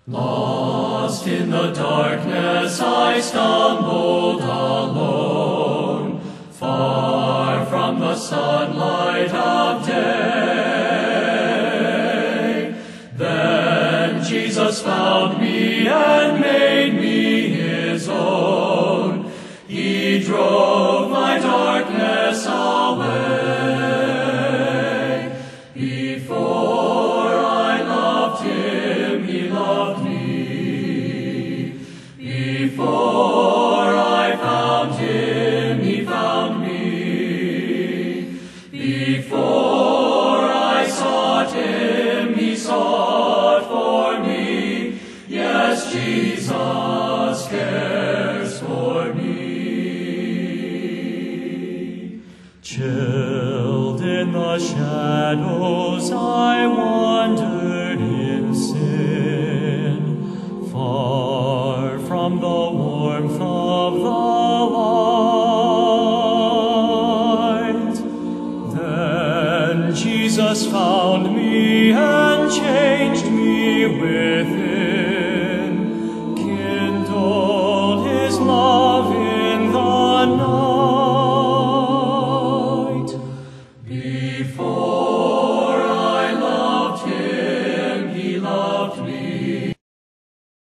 Lost in the darkness I stumbled alone, far from the sunlight of day. Then Jesus found me and made me his own. He drove my darkness away. Before I loved him, he loved me. Before I found him, he found me. Before I sought him, he sought for me. Yes, Jesus cares for me. Chilled in the shadows, I wandered in sin, far from the warmth of the light. Then Jesus found me